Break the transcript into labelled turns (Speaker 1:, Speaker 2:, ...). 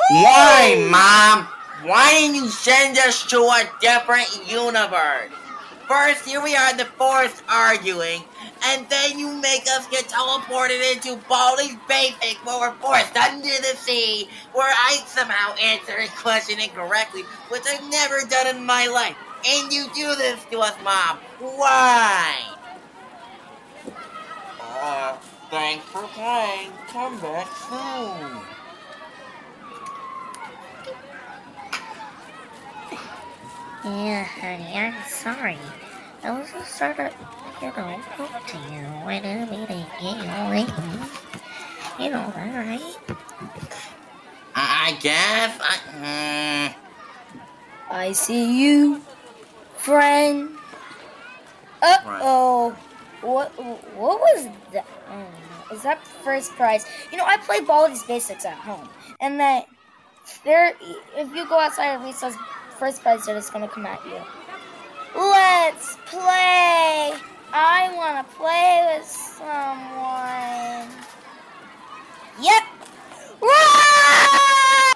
Speaker 1: Why, Mom? Why didn't you send us to a different universe? First, here we are in the forest arguing, and then you make us get teleported into Baldi's Basics where we're forced under the sea, where I somehow answer a question incorrectly, which I've never done in my life. And you do this to us, Mom. Why? Thanks for playing. Come back soon.
Speaker 2: Yeah, honey, I'm sorry. I was just sort of, talk to you. I didn't mean to get you away from me. You know that, right?
Speaker 1: I guess.
Speaker 3: I see you, friend.
Speaker 1: Right.
Speaker 3: Uh-oh. What was that? Is that first prize? I play Baldi's Basics at home. And that if you go outside of recess, first prize is gonna come at you. Let's play! I wanna play with someone. Yep,